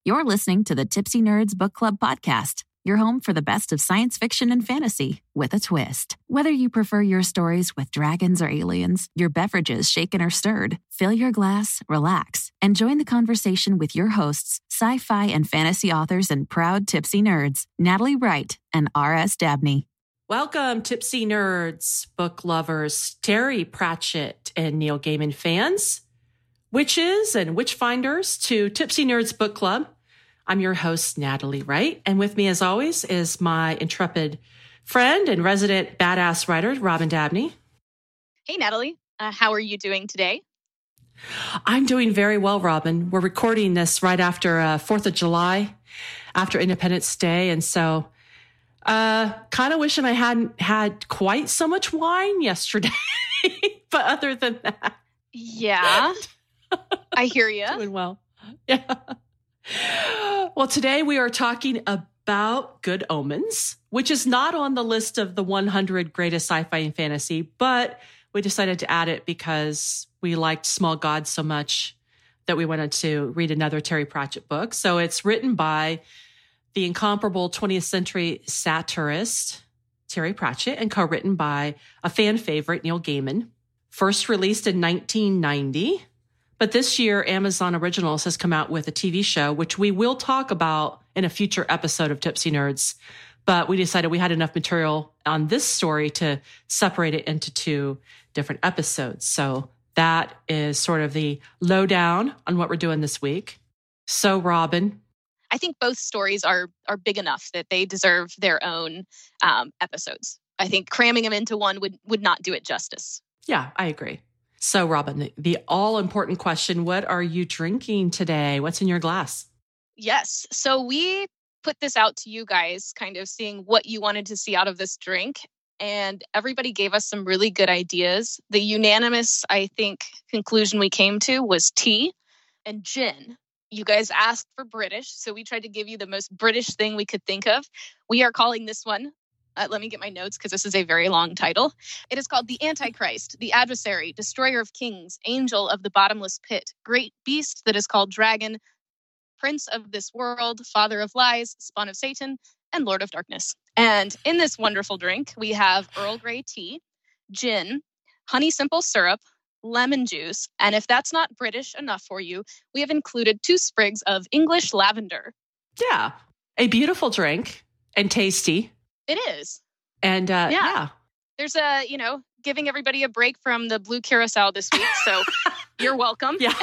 You're listening to the Tipsy Nerds Book Club podcast, your home for the best of science fiction and fantasy with a twist. Whether you prefer your stories with dragons or aliens, your beverages shaken or stirred, fill your glass, relax, and join the conversation with your hosts, sci-fi and fantasy authors and proud Tipsy Nerds, Natalie Wright and R.S. Dabney. Welcome, Tipsy Nerds, book lovers, Terry Pratchett and Neil Gaiman fans, witches and witchfinders to Tipsy Nerds Book Club. I'm your host, Natalie Wright, and with me, as always, is my intrepid friend and resident badass writer, Robin Dabney. Hey, Natalie. How are you doing today? I'm doing very well, Robin. We're recording this right after 4th of July, after Independence Day, and so kind of wishing I hadn't had quite so much wine yesterday. But other than that. Yeah, I hear you. Doing well. Yeah. Well, today we are talking about Good Omens, which is not on the list of the 100 greatest sci-fi and fantasy, but we decided to add it because we liked Small Gods so much that we wanted to read another Terry Pratchett book. So it's written by the incomparable 20th century satirist Terry Pratchett and co-written by a fan favorite, Neil Gaiman. First released in 1990. But this year, Amazon Originals has come out with a TV show, which we will talk about in a future episode of Tipsy Nerds. But we decided we had enough material on this story to separate it into two different episodes. So that is sort of the lowdown on what we're doing this week. So, Robin. I think both stories are big enough that they deserve their own episodes. I think cramming them into one would not do it justice. Yeah, I agree. So, Robin, the all-important question, what are you drinking today? What's in your glass? Yes. So we put this out to you guys, kind of seeing what you wanted to see out of this drink. And everybody gave us some really good ideas. The unanimous, I think, conclusion we came to was tea and gin. You guys asked for British, so we tried to give you the most British thing we could think of. We are calling this one, let me get my notes because this is a very long title. It is called The Antichrist, the Adversary, Destroyer of Kings, Angel of the Bottomless Pit, Great Beast that is called Dragon, Prince of this World, Father of Lies, Spawn of Satan, and Lord of Darkness. And in this wonderful drink, we have Earl Grey tea, gin, honey simple syrup, lemon juice, and if that's not British enough for you, we have included 2 sprigs of English lavender. Yeah, a beautiful drink and tasty. It is. And yeah. There's giving everybody a break from the blue carousel this week. So you're welcome. Yeah.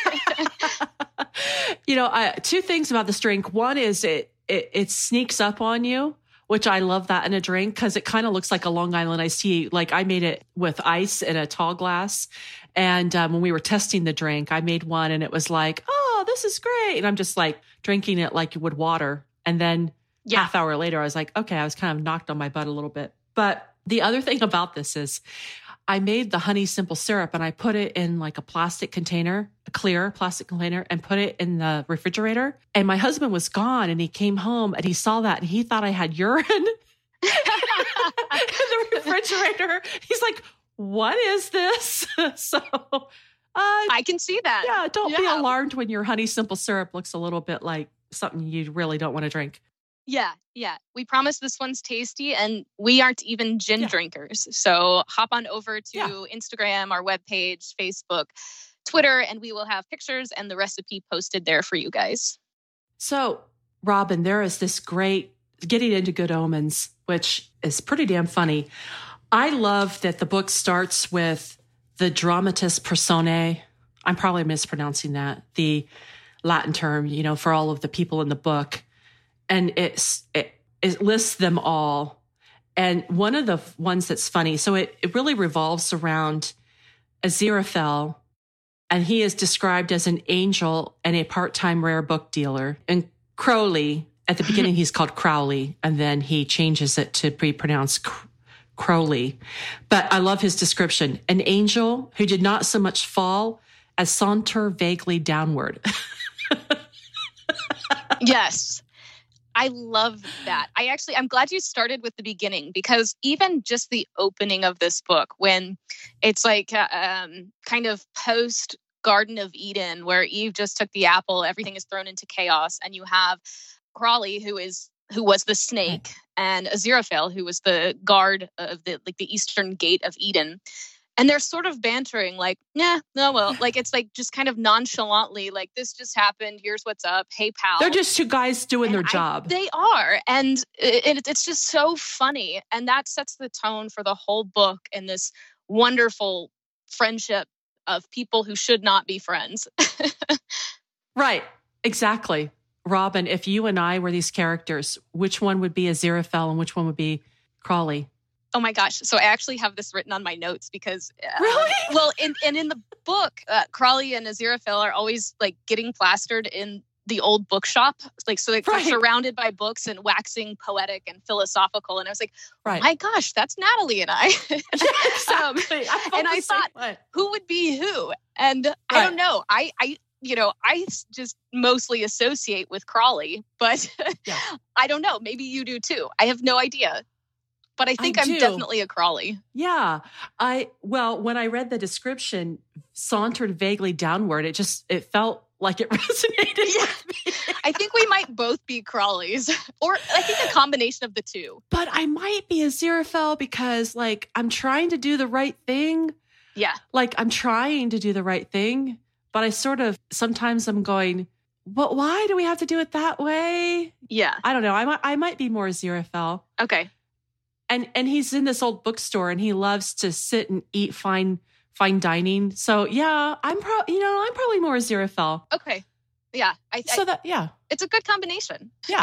2 things about this drink. One is it sneaks up on you, which I love that in a drink because it kind of looks like a Long Island iced tea. Like I made it with ice in a tall glass. And when we were testing the drink, I made one and it was like, oh, this is great. And I'm just like drinking it like you would water. And then half hour later, I was like, okay, I was kind of knocked on my butt a little bit. But the other thing about this is I made the honey simple syrup and I put it in like a plastic container, a clear plastic container, and put it in the refrigerator. And my husband was gone and he came home and he saw that and he thought I had urine in the refrigerator. He's like, what is this? So I can see that. Yeah, don't be alarmed when your honey simple syrup looks a little bit like something you really don't want to drink. Yeah. We promise this one's tasty and we aren't even gin drinkers. So hop on over to Instagram, our webpage, Facebook, Twitter, and we will have pictures and the recipe posted there for you guys. So, Robin, there is this great getting into Good Omens, which is pretty damn funny. I love that the book starts with the dramatis personae. I'm probably mispronouncing that, the Latin term, for all of the people in the book. And it lists them all. And one of the ones that's funny, so it really revolves around Aziraphale, and he is described as an angel and a part-time rare book dealer. And Crowley, at the beginning, he's called Crowley, and then he changes it to be pronounced Crowley. But I love his description. An angel who did not so much fall as saunter vaguely downward. Yes. I love that. I'm glad you started with the beginning because even just the opening of this book, when it's like kind of post Garden of Eden where Eve just took the apple, everything is thrown into chaos, and you have Crawley who was the snake, and Aziraphale who was the guard of the eastern gate of Eden. And they're sort of bantering like, it's like just kind of nonchalantly, like, this just happened. Here's what's up. Hey, pal. They're just two guys doing their job. They are. And it's just so funny. And that sets the tone for the whole book and this wonderful friendship of people who should not be friends. Right. Exactly. Robin, if you and I were these characters, which one would be Aziraphale and which one would be Crawley? Oh my gosh. So I actually have this written on my notes because, really? Well, in the book, Crawley and Aziraphale are always like getting plastered in the old bookshop. Like, so they're surrounded by books and waxing poetic and philosophical. And I was like, oh my gosh, that's Natalie and I. Exactly. I thought, who would be who? And I don't know. I just mostly associate with Crawley, but I don't know. Maybe you do too. I have no idea. But I think I'm definitely a Crawley. Yeah. When I read the description, sauntered vaguely downward, it felt like it resonated with me. I think we might both be Crawleys. Or I think a combination of the two. But I might be Aziraphale because, like, I'm trying to do the right thing. Yeah. Like, I'm trying to do the right thing, but I sort of, sometimes I'm going, but why do we have to do it that way? Yeah. I don't know. I might be more Aziraphale. Okay. And he's in this old bookstore and he loves to sit and eat fine dining. So yeah, I'm probably more Aziraphale. Okay. Yeah. It's a good combination. Yeah.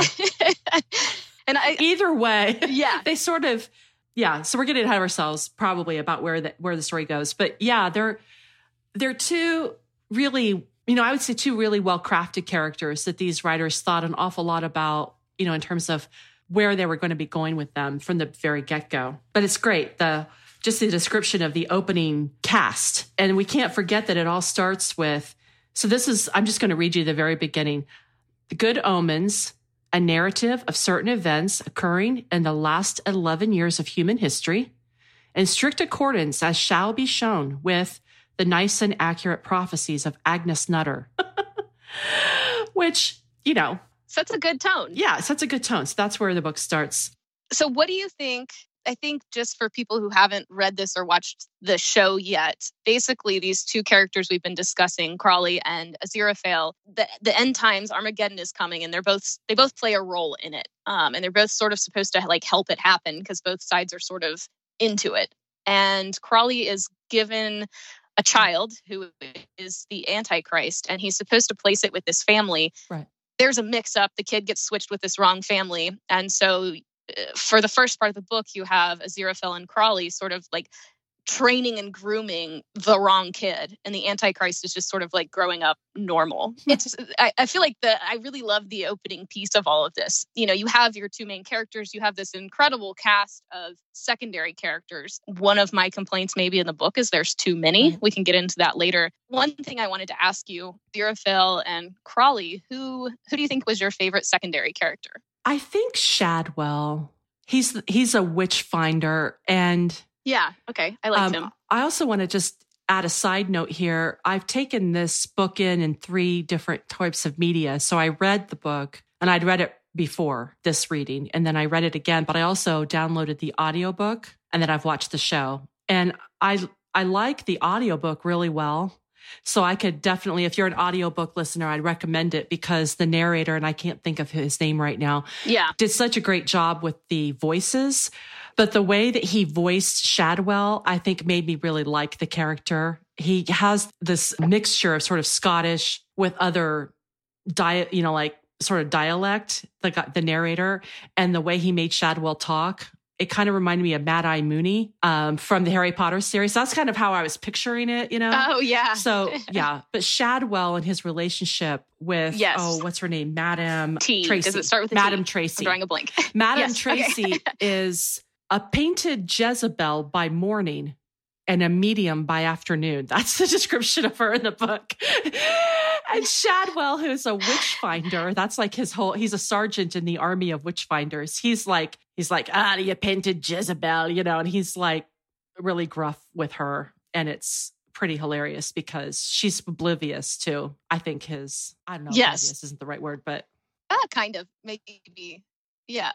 And either way. Yeah. They sort of, so we're getting ahead of ourselves probably about where the story goes. But yeah, they're two really, I would say two really well-crafted characters that these writers thought an awful lot about, in terms of where they were going to be going with them from the very get-go. But it's great, just the description of the opening cast. And we can't forget that it all starts with, I'm just going to read you the very beginning. The Good Omens, a narrative of certain events occurring in the last 11 years of human history, in strict accordance as shall be shown with the nice and accurate prophecies of Agnes Nutter. Which, sets a good tone. Yeah, it sets a good tone. So that's where the book starts. So what do you think? I think just for people who haven't read this or watched the show yet, basically these two characters we've been discussing, Crawley and Aziraphale, the end times, Armageddon is coming, and they both play a role in it. And they're both sort of supposed to like help it happen because both sides are sort of into it. And Crawley is given a child who is the Antichrist, and he's supposed to place it with this family. Right. There's a mix-up. The kid gets switched with this wrong family. And so for the first part of the book, you have Aziraphale and Crawley sort of like training and grooming the wrong kid. And the Antichrist is just sort of like growing up normal. I feel like I really love the opening piece of all of this. You have your two main characters. You have this incredible cast of secondary characters. One of my complaints maybe in the book is there's too many. Mm-hmm. We can get into that later. One thing I wanted to ask you, Aziraphale and Crawley, who do you think was your favorite secondary character? I think Shadwell. He's a witch finder, and yeah, okay, I like him. I also want to just add a side note here. I've taken this book in 3 different types of media. So I read the book, and I'd read it before this reading, and then I read it again. But I also downloaded the audiobook, and then I've watched the show. And I like the audiobook really well. So I could definitely, if you're an audiobook listener, I'd recommend it because the narrator, and I can't think of his name right now, did such a great job with the voices. But the way that he voiced Shadwell, I think made me really like the character. He has this mixture of sort of Scottish with other sort of dialect, the narrator, and the way he made Shadwell talk. It kind of reminded me of Mad Eye Mooney from the Harry Potter series. So that's kind of how I was picturing it, Oh, yeah. So, yeah. But Shadwell and his relationship with, what's her name? Madame T. Tracy. Does it start with a Madame T? Tracy. I'm drawing a blank. Madame Tracy is a painted Jezebel by morning and a medium by afternoon. That's the description of her in the book. And Shadwell, who's a witch finder, that's like he's a sergeant in the army of witch finders. He's like, you painted Jezebel, and he's like really gruff with her. And it's pretty hilarious because she's oblivious to, I think I don't know, Yes. oblivious isn't the right word, but. Kind of, maybe. Yeah.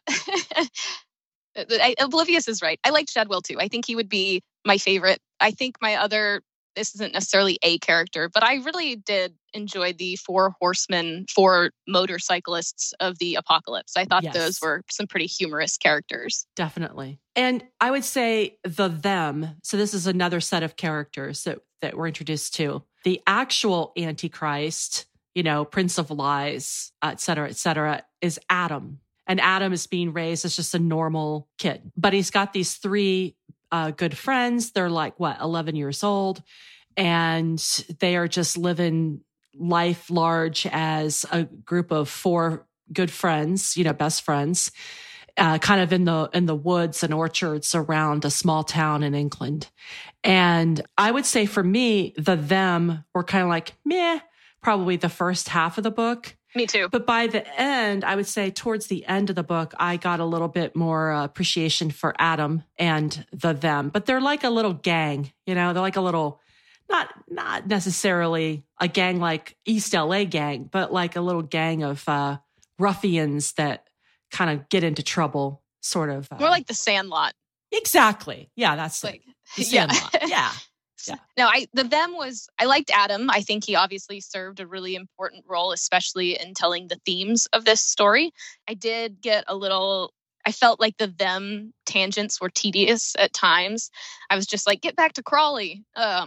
Oblivious is right. I liked Shadwell too. I think he would be my favorite. I think this isn't necessarily a character, but I really did enjoy the 4 horsemen, 4 motorcyclists of the apocalypse. I thought those were some pretty humorous characters. Definitely. And I would say them. So this is another set of characters that we're introduced to. The actual Antichrist, Prince of Lies, et cetera, is Adam. And Adam is being raised as just a normal kid. But he's got these 3 good friends. They're 11 years old. And they are just living life large as a group of 4 good friends, best friends, kind of in the woods and orchards around a small town in England. And I would say for me, them were kind of meh, probably the first half of the book. Me too. But by the end, I would say towards the end of the book, I got a little bit more appreciation for Adam and them. But they're like a little gang, they're like a little, not necessarily a gang like East LA gang, but like a little gang of ruffians that kind of get into trouble, sort of. More like the Sandlot. Exactly. Yeah, that's like the Sandlot. Yeah. Yeah. No, I liked Adam. I think he obviously served a really important role, especially in telling the themes of this story. I did get I felt like the them tangents were tedious at times. I was just like, get back to Crawley.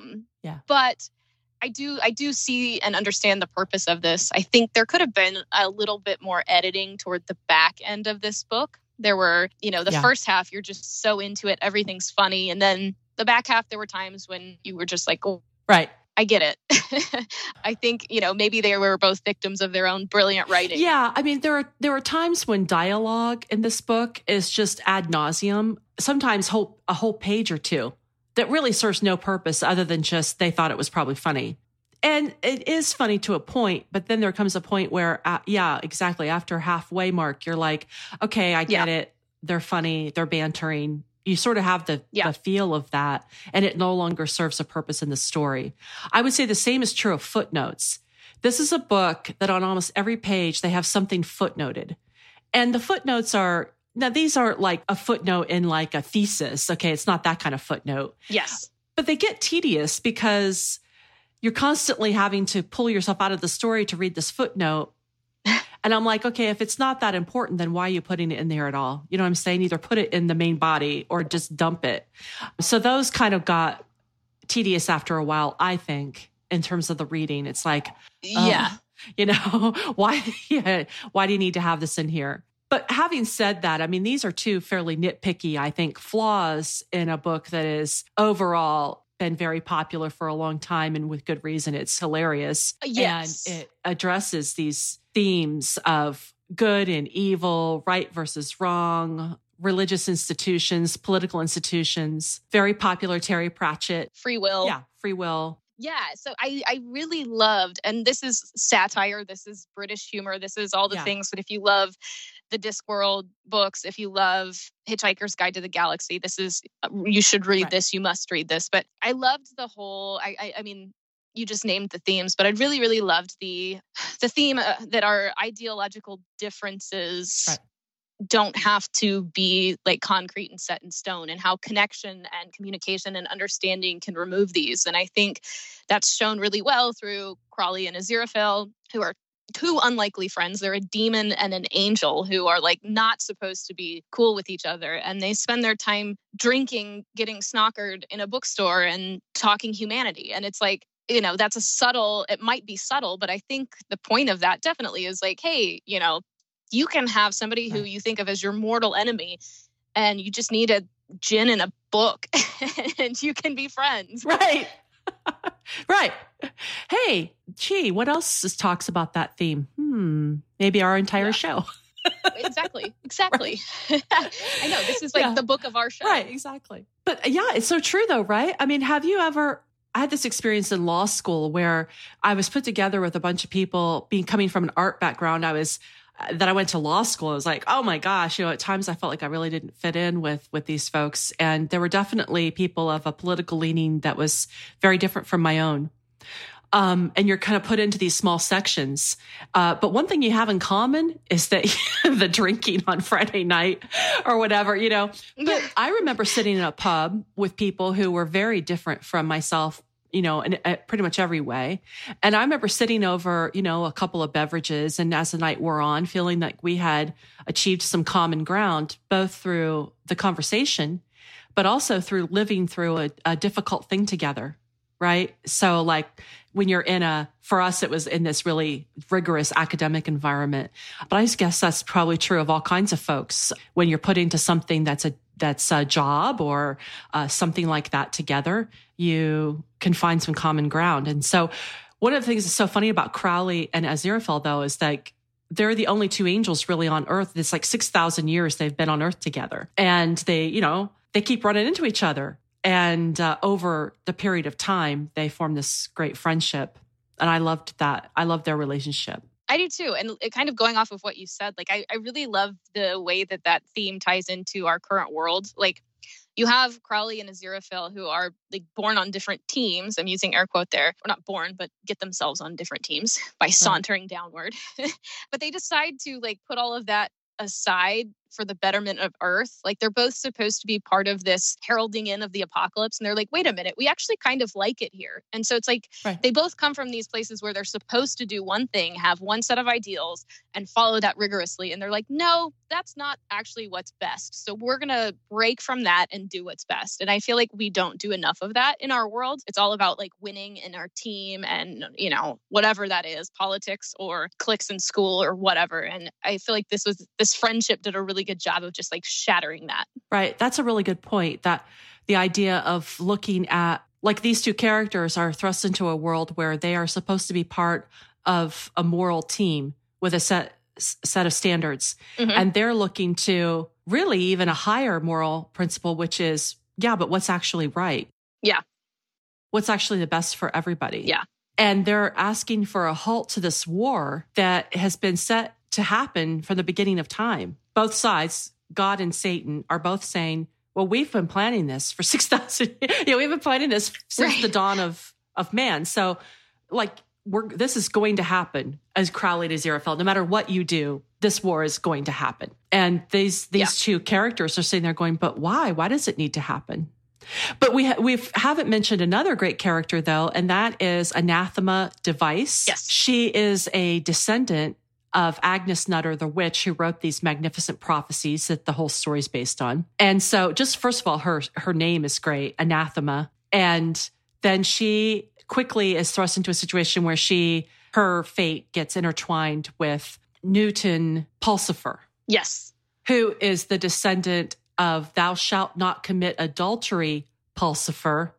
But I do see and understand the purpose of this. I think there could have been a little bit more editing toward the back end of this book. There were, the first half, you're just so into it. Everything's funny. And then the back half, there were times when you were just like, oh, right. I get it. I think, maybe they were both victims of their own brilliant writing. Yeah. I mean, there are times when dialogue in this book is just ad nauseum, sometimes a whole page or 2 that really serves no purpose other than just they thought it was probably funny. And it is funny to a point, but then there comes a point where, exactly, after halfway mark, you're like, okay, I get it. They're funny. They're bantering. You sort of have the feel of that, and it no longer serves a purpose in the story. I would say the same is true of footnotes. This is a book that on almost every page, they have something footnoted. And the footnotes these aren't like a footnote in like a thesis. Okay, it's not that kind of footnote. Yes. But they get tedious because you're constantly having to pull yourself out of the story to read this footnote. And I'm like, okay, if it's not that important, then why are you putting it in there at all? You know what I'm saying? Either put it in the main body or just dump it. So those kind of got tedious after a while, I think, in terms of the reading. It's like, why do you need to have this in here? But having said that, I mean, these are 2 fairly nitpicky, I think, flaws in a book that is overall been very popular for a long time, and with good reason. It's hilarious. Yes. And it addresses these themes of good and evil, right versus wrong, religious institutions, political institutions. Very popular, Terry Pratchett. Free will. Yeah, free will. Yeah, so I really loved, and this is satire, this is British humor, this is all the things that if you love the Discworld books, if you love Hitchhiker's Guide to the Galaxy, you should read this, you must read this. But I loved the whole, I mean, you just named the themes, but I really, really loved the theme that our ideological differences don't have to be like concrete and set in stone, and how connection and communication and understanding can remove these. And I think that's shown really well through Crawley and Aziraphale, who are 2 unlikely friends. They're a demon and an angel who are like not supposed to be cool with each other. And they spend their time drinking, getting snockered in a bookstore and talking humanity. And it's like, that's it might be subtle, but I think the point of that definitely is like, hey, you can have somebody who you think of as your mortal enemy, and you just need a gin and a book and you can be friends. Right. Right. Hey, gee, what else talks about that theme? Maybe our entire show. Exactly. Right. I know, this is like the book of our show. Right, exactly. But it's so true though, right? I mean, have you ever... I had this experience in law school where I was put together with a bunch of people coming from an art background. I was that I went to law school, I was like, oh my gosh, at times I felt like I really didn't fit in with these folks. And there were definitely people of a political leaning that was very different from my own. And you're kind of put into these small sections. But one thing you have in common is that the drinking on Friday night or whatever, But I remember sitting in a pub with people who were very different from myself, in pretty much every way. And I remember sitting over, a couple of beverages, and as the night wore on, feeling like we had achieved some common ground, both through the conversation, but also through living through a difficult thing together. Right. So like when you're for us, it was in this really rigorous academic environment. But I guess that's probably true of all kinds of folks. When you're put into something that's a job or something like that together, you can find some common ground. And so one of the things that's so funny about Crowley and Aziraphale, though, is like they're the only two angels really on Earth. It's like 6,000 years they've been on Earth together. And they keep running into each other. And over the period of time, they formed this great friendship. And I loved that. I loved their relationship. I do too. And it kind of going off of what you said, like, I really love the way that theme ties into our current world. Like, you have Crowley and Aziraphale who are like born on different teams. I'm using air quote there. Or not born, but get themselves on different teams by sauntering downward. But they decide to like put all of that aside for the betterment of Earth. Like, they're both supposed to be part of this heralding in of the apocalypse. And they're like, wait a minute, we actually kind of like it here. And so it's like, They both come from these places where they're supposed to do one thing, have one set of ideals and follow that rigorously. And they're like, no, that's not actually what's best. So we're going to break from that and do what's best. And I feel like we don't do enough of that in our world. It's all about like winning in our team and, whatever that is, politics or cliques in school or whatever. And I feel like this friendship did a really good job of just like shattering that. Right. That's a really good point, that the idea of looking at like these two characters are thrust into a world where they are supposed to be part of a moral team with a set of standards. Mm-hmm. And they're looking to really even a higher moral principle, which is, but what's actually right? Yeah. What's actually the best for everybody? Yeah. And they're asking for a halt to this war that has been set to happen from the beginning of time. Both sides, God and Satan, are both saying, well, we've been planning this for 6,000 years. We've been planning this since the dawn of man. So like, this is going to happen, as Crowley to Aziraphale. No matter what you do, this war is going to happen. And these two characters are sitting there going, but why? Why does it need to happen? But we haven't mentioned another great character, though, and that is Anathema Device. Yes. She is a descendant of Agnes Nutter, the witch who wrote these magnificent prophecies that the whole story is based on. And so just first of all, her name is great, Anathema. And then she quickly is thrust into a situation where her fate gets intertwined with Newton Pulsifer. Yes. Who is the descendant of Thou Shalt Not Commit Adultery Pulsifer.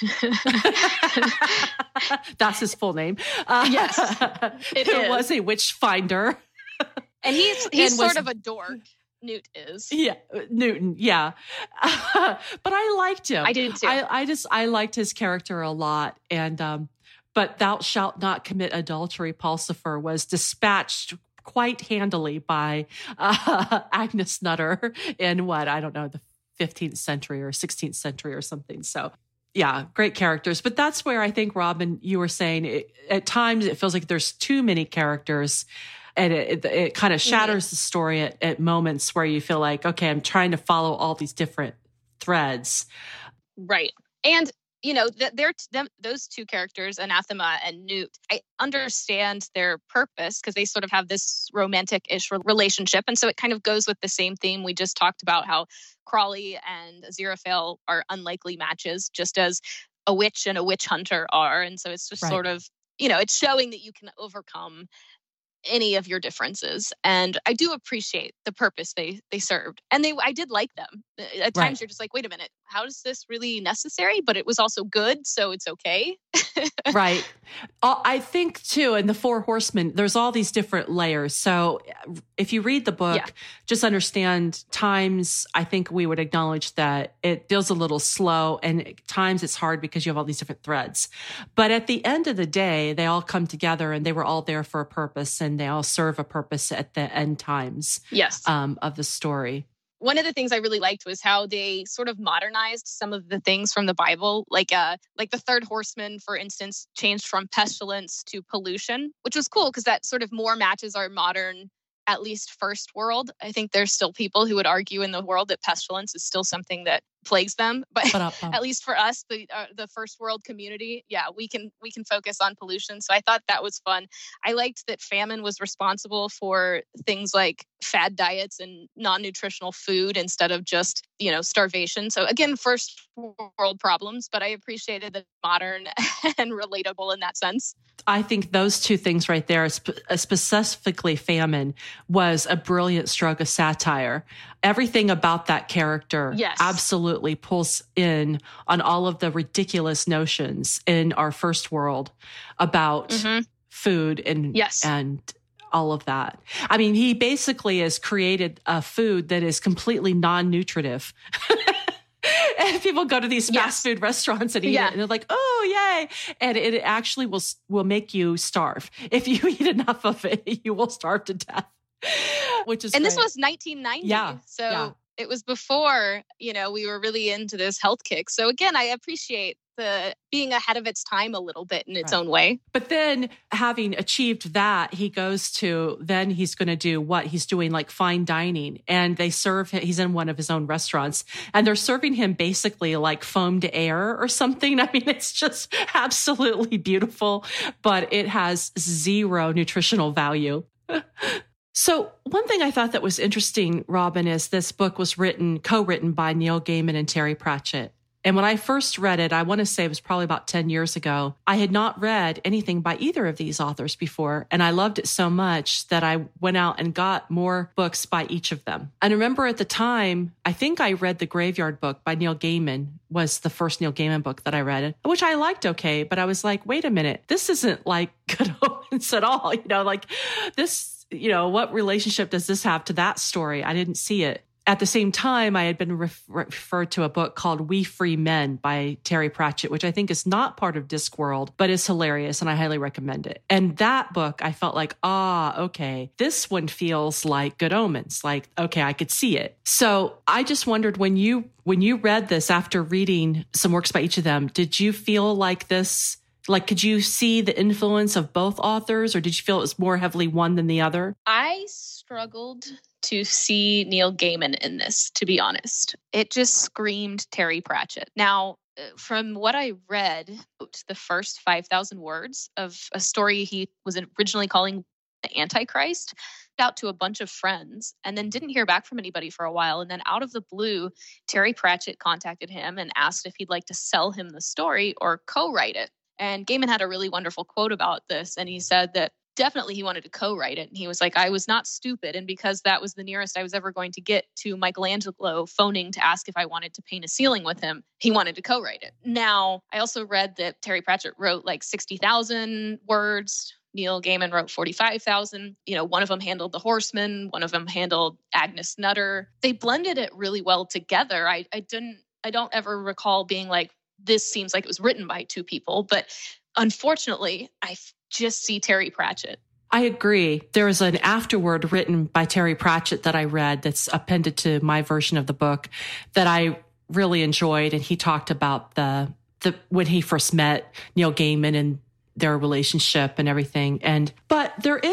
That's his full name. Yes, who was a witch finder. And he's sort of a dork. Newt is. Yeah, Newton, yeah. But I liked him. I did too. I liked his character a lot. And but Thou Shalt Not Commit Adultery Pulsifer was dispatched quite handily by Agnes Nutter in the 15th century or 16th century or something. So yeah, great characters. But that's where I think, Robin, you were saying at times it feels like there's too many characters, and it kind of shatters the story at moments where you feel like, okay, I'm trying to follow all these different threads. Right. And those two characters, Anathema and Newt, I understand their purpose because they sort of have this romantic-ish relationship. And so it kind of goes with the same theme we just talked about, how Crowley and Aziraphale are unlikely matches, just as a witch and a witch hunter are. And so it's just sort of, it's showing that you can overcome any of your differences. And I do appreciate the purpose they served. And I did like them. At times you're just like, wait a minute, how is this really necessary? But it was also good, so it's okay. Right. I think too, in the Four Horsemen, there's all these different layers. So if you read the book, just understand times, I think we would acknowledge that it feels a little slow, and at times it's hard because you have all these different threads. But at the end of the day, they all come together and they were all there for a purpose, and they all serve a purpose at the end times of the story. One of the things I really liked was how they sort of modernized some of the things from the Bible, like the third horseman, for instance, changed from pestilence to pollution, which was cool because that sort of more matches our modern, at least first world. I think there's still people who would argue in the world that pestilence is still something that plagues them, but at least for us, the first world community, we can focus on pollution. So I thought that was fun. I liked that famine was responsible for things like fad diets and non-nutritional food instead of just, starvation. So again, first world problems, but I appreciated that modern and relatable in that sense. I think those two things right there, specifically famine, was a brilliant stroke of satire. Everything about that character absolutely pulls in on all of the ridiculous notions in our first world about food and all of that. I mean, he basically has created a food that is completely non-nutritive. And people go to these fast food restaurants and eat it, and they're like, "Oh, yay!" And it actually will make you starve. If you eat enough of it, you will starve to death. Which is this was 1990, so it was before we were really into this health kick. So again, I appreciate the being ahead of its time a little bit in its own way. But then, having achieved that, he's going to do what he's doing, like fine dining, and they serve him. He's in one of his own restaurants, and they're serving him basically like foamed air or something. I mean, it's just absolutely beautiful, but it has zero nutritional value. So one thing I thought that was interesting, Robin, is this book was co-written by Neil Gaiman and Terry Pratchett. And when I first read it, I want to say it was probably about 10 years ago, I had not read anything by either of these authors before. And I loved it so much that I went out and got more books by each of them. And I remember at the time, I think I read The Graveyard Book by Neil Gaiman, was the first Neil Gaiman book that I read, which I liked okay. But I was like, wait a minute, this isn't like Good Omens at all. What relationship does this have to that story? I didn't see it. At the same time, I had been referred to a book called We Free Men by Terry Pratchett, which I think is not part of Discworld, but is hilarious, and I highly recommend it. And that book, I felt like, okay, this one feels like Good Omens. Like, okay, I could see it. So I just wondered, when you read this after reading some works by each of them, did you feel like this? Like, could you see the influence of both authors, or did you feel it was more heavily one than the other? I struggled to see Neil Gaiman in this, to be honest. It just screamed Terry Pratchett. Now, from what I read, the first 5,000 words of a story he was originally calling The Antichrist, out to a bunch of friends, and then didn't hear back from anybody for a while. And then out of the blue, Terry Pratchett contacted him and asked if he'd like to sell him the story or co-write it. And Gaiman had a really wonderful quote about this. And he said that definitely he wanted to co-write it. And he was like, I was not stupid. And because that was the nearest I was ever going to get to Michelangelo phoning to ask if I wanted to paint a ceiling with him, he wanted to co-write it. Now, I also read that Terry Pratchett wrote like 60,000 words. Neil Gaiman wrote 45,000. One of them handled The Horseman. One of them handled Agnes Nutter. They blended it really well together. I don't ever recall being like, this seems like it was written by two people, but unfortunately, I just see Terry Pratchett. I agree. There is an afterword written by Terry Pratchett that I read that's appended to my version of the book that I really enjoyed. And he talked about the when he first met Neil Gaiman and their relationship and everything. But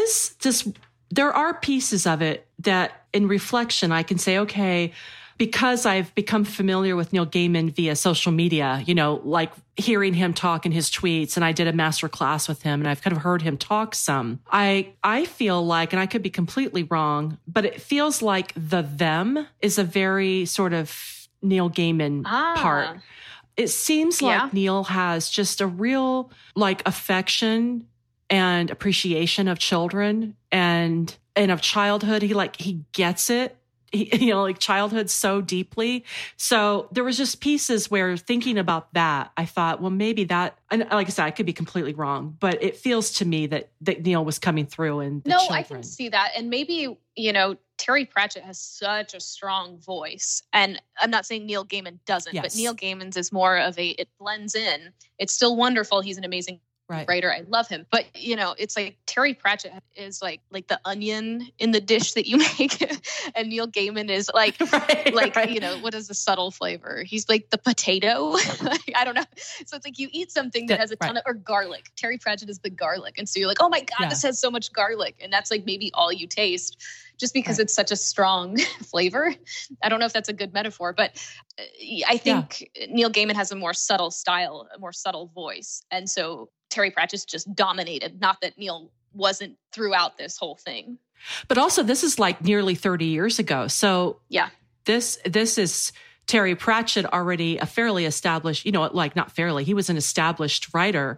there are pieces of it that in reflection, I can say, okay, because I've become familiar with Neil Gaiman via social media, like hearing him talk in his tweets, and I did a master class with him and I've kind of heard him talk some. I feel like, and I could be completely wrong, but it feels like the them is a very sort of Neil Gaiman part. It seems like Neil has just a real affection and appreciation of children and of childhood. He gets it. like childhood so deeply. So there was just pieces where thinking about that, I thought, well, maybe that, and like I said, I could be completely wrong, but it feels to me that Neil was coming through in the children. I can see that. And maybe, Terry Pratchett has such a strong voice. And I'm not saying Neil Gaiman doesn't, but Neil Gaiman's is more of it blends in. It's still wonderful. He's an amazing writer. I love him. But, it's like Terry Pratchett is like the onion in the dish that you make. And Neil Gaiman is like, what is the subtle flavor? He's like the potato. I don't know. So it's like you eat something that has a ton of, or garlic. Terry Pratchett is the garlic. And so you're like, oh my God, this has so much garlic. And that's like maybe all you taste just because it's such a strong flavor. I don't know if that's a good metaphor, but I think Neil Gaiman has a more subtle style, a more subtle voice. And so Terry Pratchett's just dominated. Not that Neil wasn't throughout this whole thing. But also this is like nearly 30 years ago. So this is Terry Pratchett, already a fairly established, not fairly, he was an established writer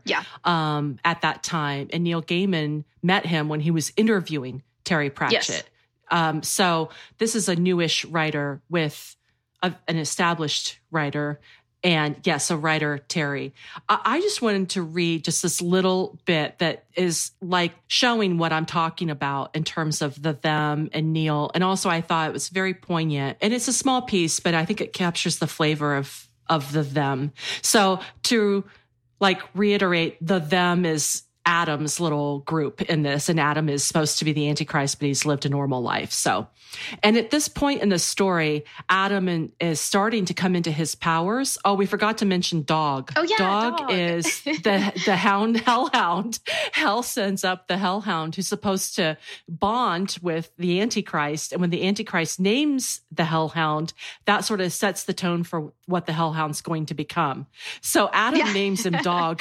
at that time. And Neil Gaiman met him when he was interviewing Terry Pratchett. So this is a newish writer with an established writer. And yes, a writer, Terry. I just wanted to read just this little bit that is like showing what I'm talking about in terms of the them and Neil. And also I thought it was very poignant. And it's a small piece, but I think it captures the flavor of the them. So to reiterate, the them is Adam's little group in this, and Adam is supposed to be the Antichrist, but he's lived a normal life. So, and at this point in the story, Adam is starting to come into his powers. Oh, we forgot to mention Dog. Oh yeah, Dog is the hellhound. Hell sends up the hellhound who's supposed to bond with the Antichrist. And when the Antichrist names the hellhound, that sort of sets the tone for what the hellhound's going to become. So Adam names him Dog.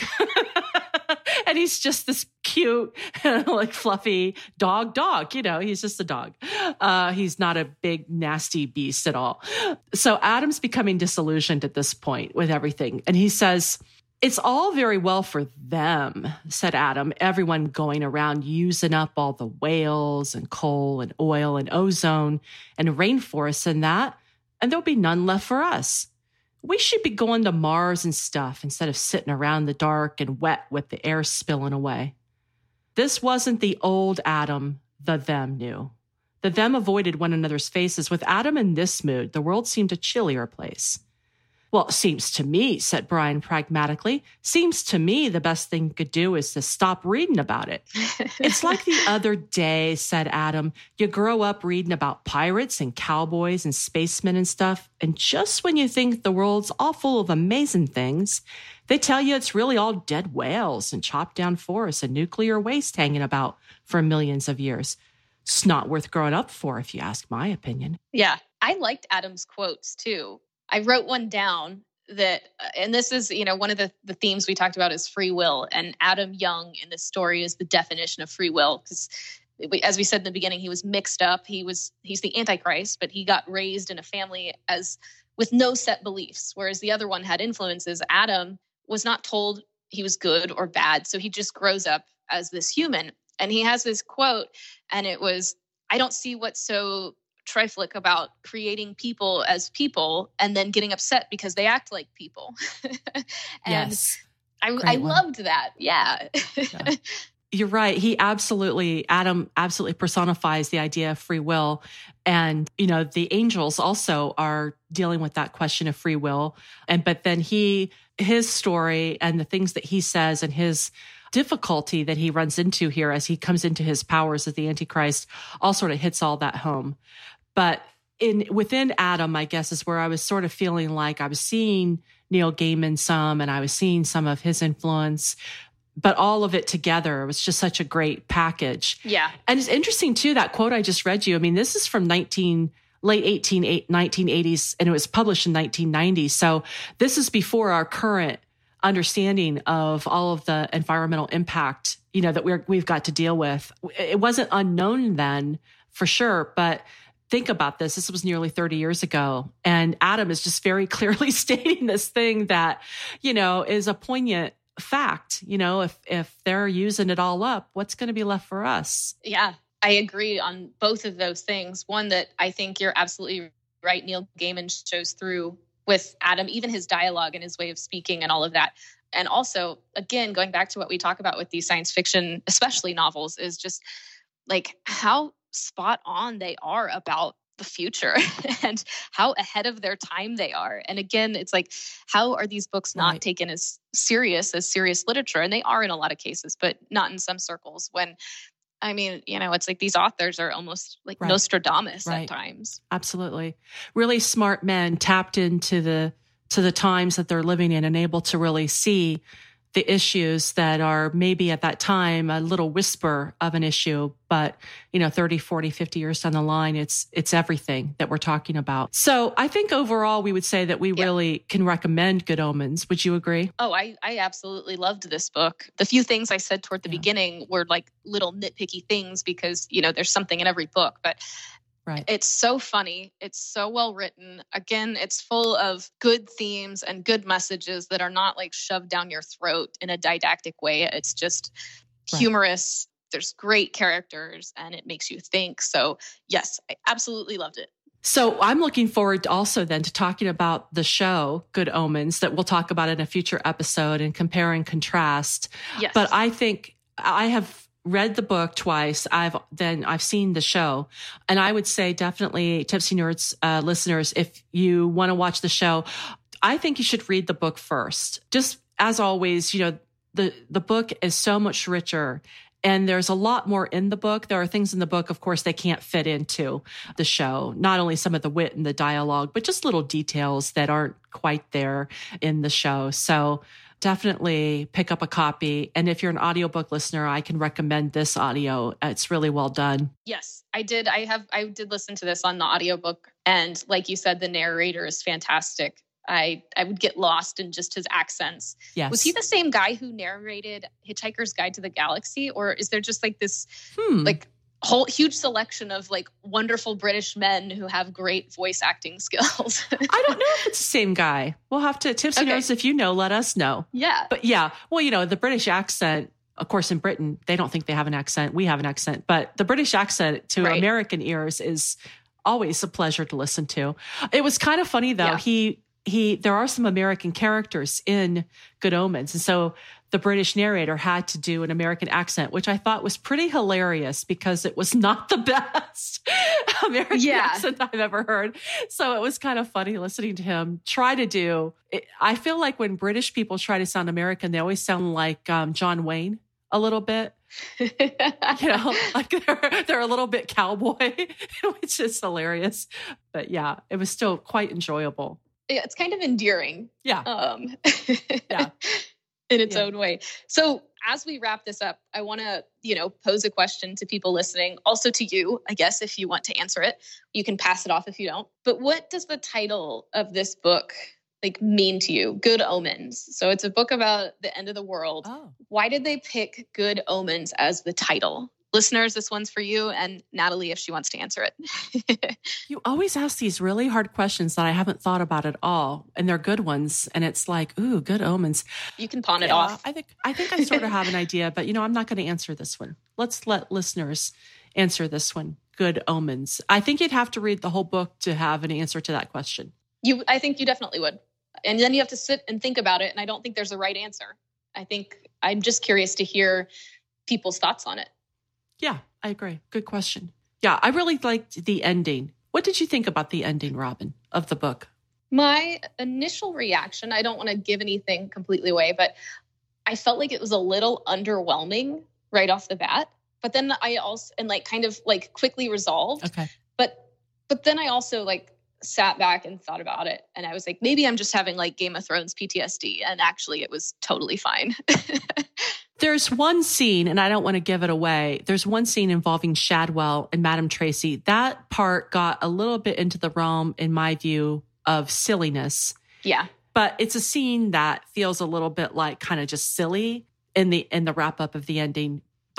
And he's just this cute, fluffy dog. He's just a dog. He's not a big, nasty beast at all. So Adam's becoming disillusioned at this point with everything. And he says, it's all very well for them, said Adam, everyone going around using up all the whales and coal and oil and ozone and rainforests and that, and there'll be none left for us. We should be going to Mars and stuff instead of sitting around the dark and wet with the air spilling away. This wasn't the old Adam the them knew. The them avoided one another's faces. With Adam in this mood, the world seemed a chillier place. Well, it seems to me, said Brian pragmatically, seems to me the best thing you could do is to stop reading about it. It's like the other day, said Adam, you grow up reading about pirates and cowboys and spacemen and stuff, and just when you think the world's all full of amazing things, they tell you it's really all dead whales and chopped down forests and nuclear waste hanging about for millions of years. It's not worth growing up for, if you ask my opinion. Yeah, I liked Adam's quotes too. I wrote one down that, and this is, one of the themes we talked about is free will. And Adam Young in this story is the definition of free will. Because as we said in the beginning, he was mixed up. He's the Antichrist, but he got raised in a family with no set beliefs. Whereas the other one had influences. Adam was not told he was good or bad. So he just grows up as this human. And he has this quote, and it was, I don't see what's so trifling about creating people as people and then getting upset because they act like people. And yes. I loved that. Yeah. You're right. Adam absolutely personifies the idea of free will. And, the angels also are dealing with that question of free will. But then his story and the things that he says and his difficulty that he runs into here as he comes into his powers as the Antichrist all sort of hits all that home. But within Adam, I guess, is where I was sort of feeling like I was seeing Neil Gaiman some, and I was seeing some of his influence, but all of it together was just such a great package. Yeah. And it's interesting too, that quote I just read you. I mean, this is from late 1980s, and it was published in 1990. So this is before our current understanding of all of the environmental impact, that we've got to deal with. It wasn't unknown then, for sure, but think about this. This was nearly 30 years ago. And Adam is just very clearly stating this thing that, is a poignant fact. If they're using it all up, what's going to be left for us? Yeah. I agree on both of those things. One, that I think you're absolutely right. Neil Gaiman shows through with Adam, even his dialogue and his way of speaking and all of that. And also, again, going back to what we talk about with these science fiction, especially novels, is just like how spot on they are about the future and how ahead of their time they are. And again, it's like, how are these books not taken as serious literature? And they are in a lot of cases, but not in some circles. When, I mean, it's like these authors are almost like Nostradamus at times. Absolutely. Really smart men tapped into the times that they're living in and able to really see the issues that are maybe at that time a little whisper of an issue, but 30, 40, 50 years down the line, it's everything that we're talking about. So I think overall we would say that we really can recommend Good Omens. Would you agree? Oh, I absolutely loved this book. The few things I said toward the beginning were like little nitpicky things because, there's something in every book, but it's so funny. It's so well written. Again, it's full of good themes and good messages that are not like shoved down your throat in a didactic way. It's just humorous. There's great characters and it makes you think. So yes, I absolutely loved it. So I'm looking forward to also then to talking about the show Good Omens that we'll talk about in a future episode and compare and contrast. Yes. But I think I have read the book twice. I've seen the show, and I would say definitely Tipsy Nerds listeners, if you want to watch the show, I think you should read the book first. Just as always, the book is so much richer. And there's a lot more in the book. There are things in the book, of course, they can't fit into the show. Not only some of the wit and the dialogue, but just little details that aren't quite there in the show. So definitely pick up a copy. And if you're an audiobook listener, I can recommend this audio. It's really well done. Yes, I did. I did listen to this on the audiobook. And like you said, the narrator is fantastic. I would get lost in just his accents. Yes. Was he the same guy who narrated Hitchhiker's Guide to the Galaxy? Or is there just like this like whole huge selection of like wonderful British men who have great voice acting skills? I don't know if it's the same guy. We'll have to, Tipsy Nerds, if you know, let us know. Yeah. But yeah, well, the British accent, of course, in Britain, they don't think they have an accent. We have an accent. But the British accent to American ears is always a pleasure to listen to. It was kind of funny, though. Yeah. There are some American characters in Good Omens. And so the British narrator had to do an American accent, which I thought was pretty hilarious because it was not the best American accent I've ever heard. So it was kind of funny listening to him try to do it. I feel like when British people try to sound American, they always sound like John Wayne a little bit. Like they're a little bit cowboy, which is hilarious. But yeah, it was still quite enjoyable. Yeah, it's kind of endearing. Yeah. In its own way. So as we wrap this up, I want to, pose a question to people listening, also to you, I guess, if you want to answer it. You can pass it off if you don't. But what does the title of this book mean to you? Good Omens. So it's a book about the end of the world. Oh. Why did they pick Good Omens as the title? Listeners, this one's for you, and Natalie, if she wants to answer it. You always ask these really hard questions that I haven't thought about at all, and they're good ones. And it's like, ooh, Good Omens. You can pawn it off. I think I sort of have an idea, but I'm not going to answer this one. Let's let listeners answer this one. Good Omens. I think you'd have to read the whole book to have an answer to that question. I think you definitely would. And then you have to sit and think about it. And I don't think there's a right answer. I think I'm just curious to hear people's thoughts on it. Yeah, I agree. Good question. Yeah, I really liked the ending. What did you think about the ending, Robin, of the book? My initial reaction, I don't want to give anything completely away, but I felt like it was a little underwhelming right off the bat. But then I also, kind of quickly resolved. Okay. But then I also sat back and thought about it. And I was like, maybe I'm just having Game of Thrones PTSD. And actually it was totally fine. There's one scene, and I don't want to give it away. There's one scene involving Shadwell and Madame Tracy. That part got a little bit into the realm, in my view, of silliness. Yeah. But it's a scene that feels a little bit kind of just silly in the wrap up of the ending. But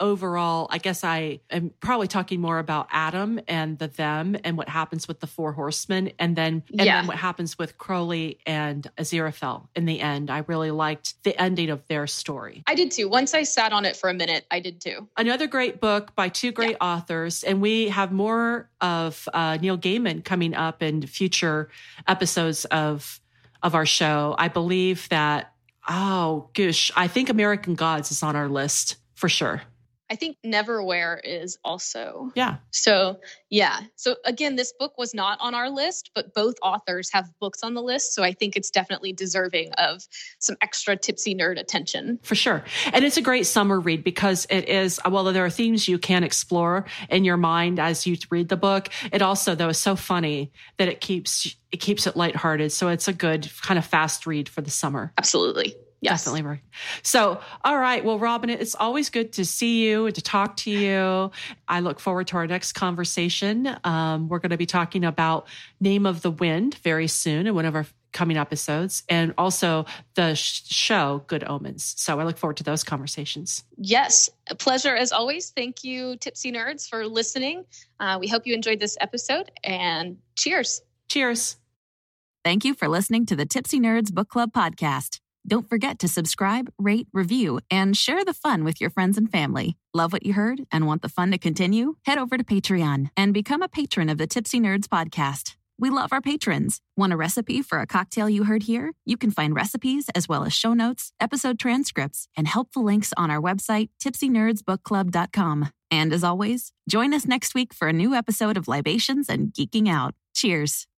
overall, I guess I am probably talking more about Adam and the them and what happens with the four horsemen, and then what happens with Crowley and Aziraphale in the end. I really liked the ending of their story. I did too. Once I sat on it for a minute, I did too. Another great book by two great authors, and we have more of Neil Gaiman coming up in future episodes of our show. I believe that, I think American Gods is on our list for sure. I think Neverwhere is also. Yeah. So again, this book was not on our list, but both authors have books on the list. So I think it's definitely deserving of some extra tipsy nerd attention. For sure. And it's a great summer read because it is, well, there are themes you can explore in your mind as you read the book. It also, though, is so funny that it keeps it lighthearted. So it's a good kind of fast read for the summer. Absolutely. Yes. Definitely right. So, all right. Well, Robin, it's always good to see you and to talk to you. I look forward to our next conversation. We're going to be talking about Name of the Wind very soon in one of our coming episodes, and also the show Good Omens. So I look forward to those conversations. Yes. A pleasure as always. Thank you, Tipsy Nerds, for listening. We hope you enjoyed this episode, and cheers. Cheers. Thank you for listening to the Tipsy Nerds Book Club podcast. Don't forget to subscribe, rate, review, and share the fun with your friends and family. Love what you heard and want the fun to continue? Head over to Patreon and become a patron of the Tipsy Nerds podcast. We love our patrons. Want a recipe for a cocktail you heard here? You can find recipes as well as show notes, episode transcripts, and helpful links on our website, tipsynerdsbookclub.com. And as always, join us next week for a new episode of Libations and Geeking Out. Cheers.